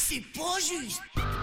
C'est pas juste.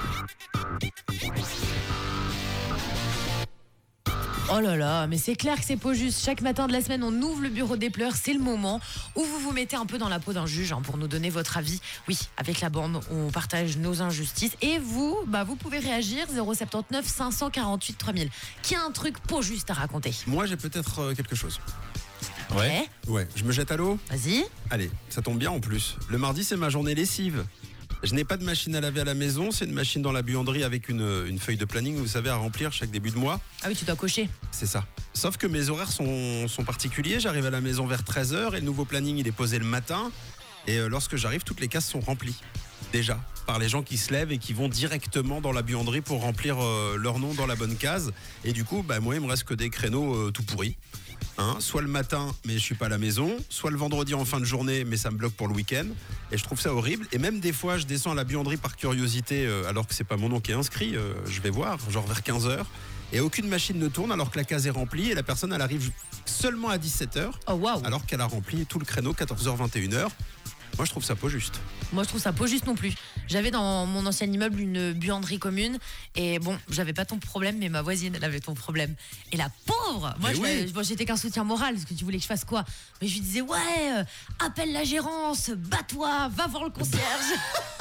Oh là là, mais c'est clair que c'est pas juste. Chaque matin de la semaine, on ouvre le bureau des pleurs. C'est le moment où vous vous mettez un peu dans la peau d'un juge pour nous donner votre avis. Oui, avec la bande, on partage nos injustices. Et vous, vous pouvez réagir 079 548 3000. Qui a un truc pas juste à raconter? Moi, j'ai peut-être quelque chose. Ouais. Ouais, je me jette à l'eau. Vas-y. Allez, ça tombe bien en plus. Le mardi, c'est ma journée lessive. Je n'ai pas de machine à laver à la maison, c'est une machine dans la buanderie avec une feuille de planning, vous savez, à remplir chaque début de mois. Ah oui, tu dois cocher. C'est ça. Sauf que mes horaires sont particuliers. J'arrive à la maison vers 13h et le nouveau planning, il est posé le matin. Et lorsque j'arrive, toutes les cases sont remplies. Déjà, par les gens qui se lèvent et qui vont directement dans la buanderie pour remplir leur nom dans la bonne case. Et du coup, moi, il me reste que des créneaux tout pourris. Soit le matin, mais je suis pas à la maison, soit le vendredi en fin de journée, mais ça me bloque pour le week-end. Et je trouve ça horrible. Et même des fois, je descends à la buanderie par curiosité, alors que c'est pas mon nom qui est inscrit. Je vais voir, genre vers 15h. Et aucune machine ne tourne alors que la case est remplie. Et la personne, elle arrive seulement à 17h. Oh waouh. Alors qu'elle a rempli tout le créneau 14h, 21h. Moi, je trouve ça pas juste. Moi, je trouve ça pas juste non plus. J'avais dans mon ancien immeuble une buanderie commune. Et bon, j'avais pas ton problème, mais ma voisine, elle avait ton problème. Et la pauvre, moi, j'étais qu'un soutien moral, parce que tu voulais que je fasse quoi? Mais je lui disais, appelle la gérance, bats-toi, va voir le concierge.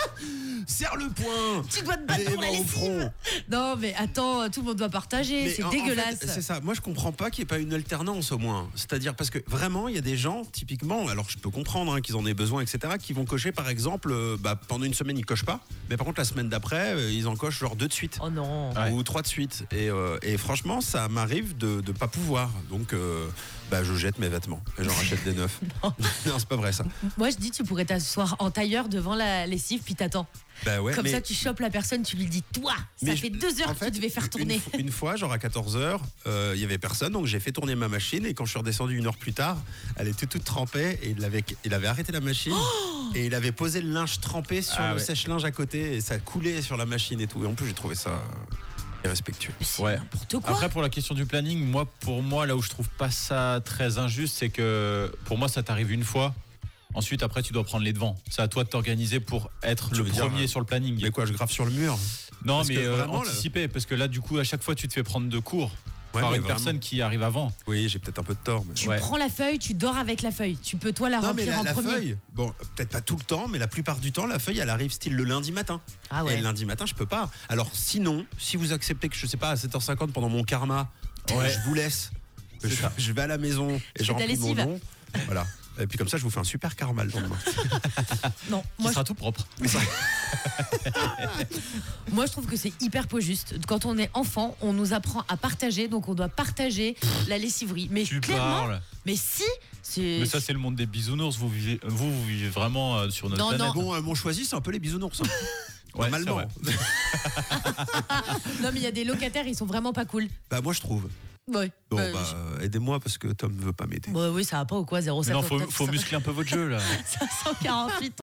Serre le poing. Tu dois te battre pour la lessive. Non, mais attends, tout le monde doit partager, c'est dégueulasse. En fait, c'est ça. Moi, je comprends pas qu'il n'y ait pas une alternance au moins. C'est-à-dire parce que vraiment, il y a des gens, typiquement, alors je peux comprendre qu'ils en aient besoin, etc., qui vont cocher, par exemple, pendant une semaine, ils cochent pas, mais par contre, la semaine d'après, ils en cochent genre 2 de suite. Oh non. Ou 3 de suite. Et franchement, ça m'arrive de pas pouvoir. Donc, je jette mes vêtements et j'en rachète des neufs. Non, c'est pas vrai ça. Moi, je dis, tu pourrais t'asseoir en tailleur devant la lessive, puis t'attends. Comme ça, tu chopes la personne, tu lui dis, toi, ça fait 2 heures que tu devais faire tourner. Une fois, genre à 14h, il y avait personne, donc j'ai fait tourner ma machine. Et quand je suis redescendu 1 heure plus tard, elle était toute trempée et il avait arrêté la machine. Et il avait posé le linge trempé sur le sèche-linge à côté et ça coulait sur la machine et tout. Et en plus, j'ai trouvé ça irrespectueux. C'est n'importe quoi. Après, pour la question du planning, pour moi, là où je trouve pas ça très injuste, c'est que pour moi, ça t'arrive une fois. Ensuite, après, tu dois prendre les devants. C'est à toi de t'organiser pour être le premier sur le planning. Mais quoi, je grave sur le mur? Non, parce mais anticiper, parce que là, du coup, à chaque fois, tu te fais prendre de cours par une personne qui arrive avant. Oui, j'ai peut-être un peu de tort. Mais... Tu prends la feuille, tu dors avec la feuille. Tu peux, toi, la remplir en premier. Feuille, peut-être pas tout le temps, mais la plupart du temps, la feuille, elle arrive style le lundi matin. Ah ouais. Et le lundi matin, je peux pas. Alors, sinon, si vous acceptez que, je sais pas, à 7h50 pendant mon karma, je vous laisse. Je vais à la maison et je remplis mon nom. Voilà. Et puis comme ça, je vous fais un super karma le lendemain. Non, moi sera tout propre. Moi, je trouve que c'est hyper peu juste. Quand on est enfant, on nous apprend à partager, donc on doit partager la lessiverie. Mais tu clairement, parles. Mais si, mais ça, c'est le monde des bisounours. Vous vivez vraiment sur notre planète. Bon, mon choisi, c'est un peu les bisounours. Normalement. Non, mais il y a des locataires, ils sont vraiment pas cool. Moi, je trouve. Ouais. Bon, aidez-moi parce que Tom ne veut pas m'aider. Oui, ça va pas ou quoi, 0,7. Non, faut muscler un peu votre jeu là. 548